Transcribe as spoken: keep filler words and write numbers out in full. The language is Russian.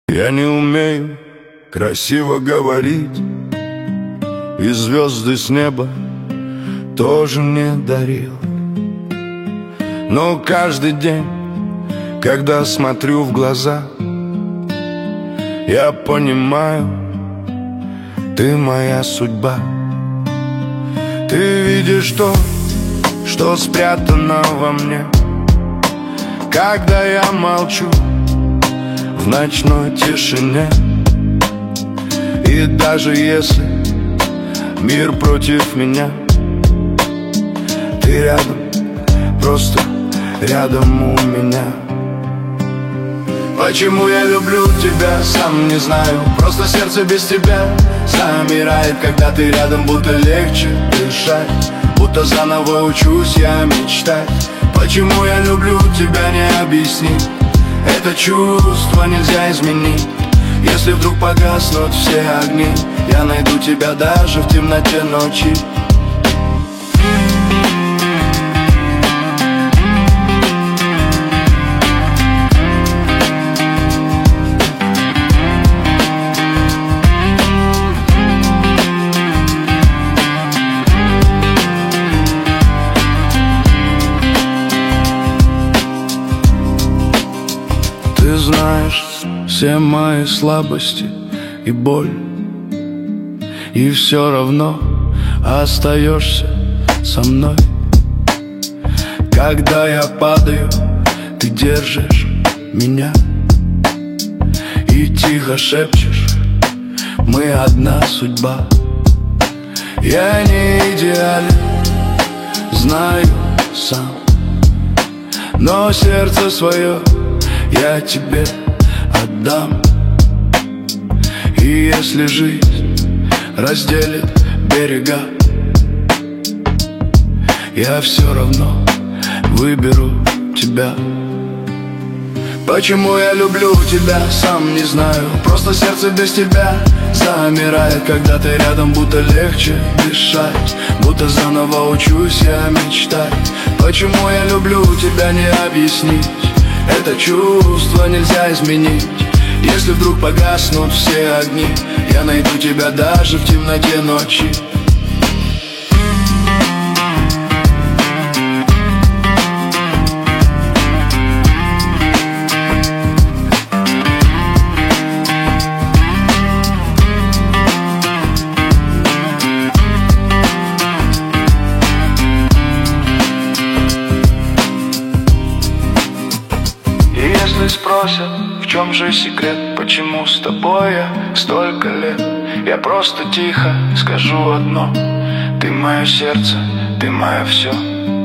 Я не умею красиво говорить, и звезды с неба тоже не дарил. Но каждый день, когда смотрю в глаза, я понимаю, ты моя судьба. Ты видишь то, что спрятано во мне, когда я молчу в ночной тишине. И даже если мир против меня, ты рядом, просто рядом у меня. Почему я люблю тебя, сам не знаю. Просто сердце без тебя замирает, когда ты рядом, будто легче дышать, будто заново учусь я мечтать. Почему я люблю тебя, не объяснить. Это чувство нельзя изменить. Если вдруг погаснут все огни, я найду тебя даже в темноте ночи. Ты знаешь все мои слабости и боль, и все равно остаешься со мной. Когда я падаю, ты держишь меня и тихо шепчешь: мы одна судьба. Я не идеален, знаю сам, но сердце свое я тебе отдам. И если жизнь разделит берега, я все равно выберу тебя. Почему я люблю тебя, сам не знаю. Просто сердце без тебя замирает, когда ты рядом, будто легче дышать, будто заново учусь я мечтать. Почему я люблю тебя, не объяснить. Это чувство нельзя изменить. Если вдруг погаснут все огни, я найду тебя даже в темноте ночи. Если спросят, в чем же секрет, почему с тобой я столько лет, я просто тихо скажу одно: ты мое сердце, ты мое все.